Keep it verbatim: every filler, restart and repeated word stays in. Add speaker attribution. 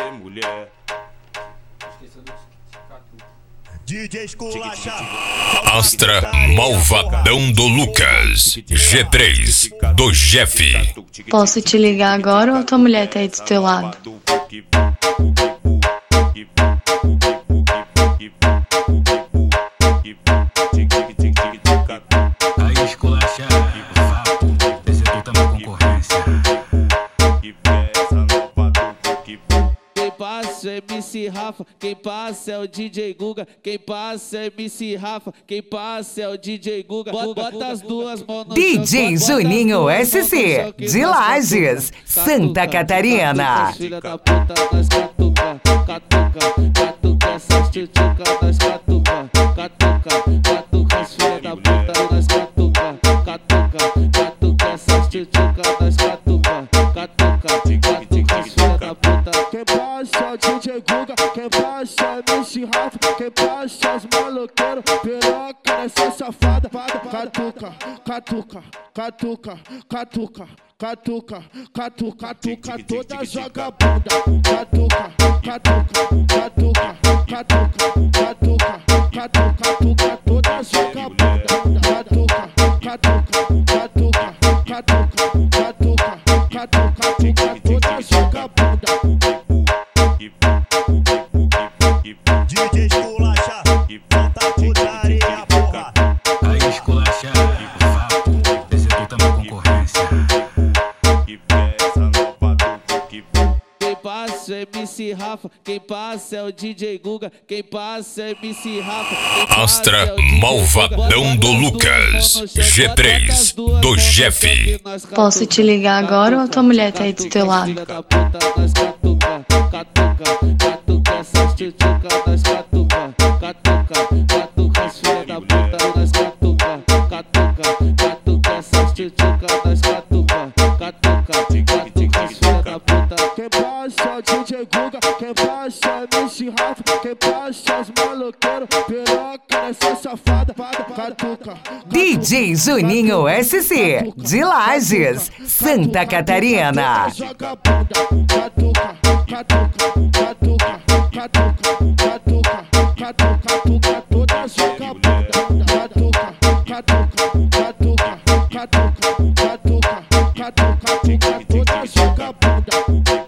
Speaker 1: ser mulher.
Speaker 2: D J Esculacha.
Speaker 3: Astra Malvadão do Lucas. G três do Jeff.
Speaker 4: Posso te ligar agora ou a tua mulher tá aí do teu lado?
Speaker 5: Aí esculacha, vapo, executa na concorrência.
Speaker 6: Quem passa é M C Rafa, quem passa é o D J Guga, quem passa é M C Rafa, quem passa é o D J Guga. Bota as duas mãos no
Speaker 7: D J Juninho S C, de Lages, Santa Catarina.
Speaker 6: Filha da puta, nós catuca, catuca, catuca essas tchutchuca, nós catuca, catuca, catuca as filha da puta, nós catuca, catuca, catuca essas tchutchuca, nós catuca, catuca, catuca as filha da puta.
Speaker 8: Quem passa é o D J Guga, quem passa é o M C Rafa, quem passa é os maloqueiros, piroca nessa safada, catuca, catuca, catuca, catuca, catuca, catuca, catuca, toda vagabunda, catuca, catuca, catuca, catuca, catuca, catuca, catuca, toda vagabunda, catuca, catuca, catuca, catuca, catuca, catuca, catuca, toda vagabunda.
Speaker 2: D J Esculacha. Volta putaria, porra.
Speaker 5: Aí esculacha, vapo, executa na concorrência.
Speaker 6: Quem passa é M C Rafa, quem passa é o D J Guga, quem passa é M C Rafa.
Speaker 3: Astra Malvadão do Lucas. G três do Jeff.
Speaker 4: Posso te ligar agora ou a tua mulher tá aí do teu lado?
Speaker 6: Filha da puta, nós catuca, catuca, catuca essas tchutchuca, nós catuca, catuca, catuca as filha da puta, nós catuca, catuca, catuca essas tchutchuca, nós catuca, catuca, catuca as filha da puta.
Speaker 8: Quem passa é o D J Guga, quem passa é o M C Rafa, quem passa é os maloqueiros, piroca nessa safada, catuca.
Speaker 7: D J Juninho S C, de Lages, Santa Catarina.
Speaker 8: Vagabunda, catuca, catuca, catuca, catuca, catuca, catuca, catuca, toda vagabunda, catuca, catuca, catuca, catuca, catuca, catuca, catuca, toda vagabunda.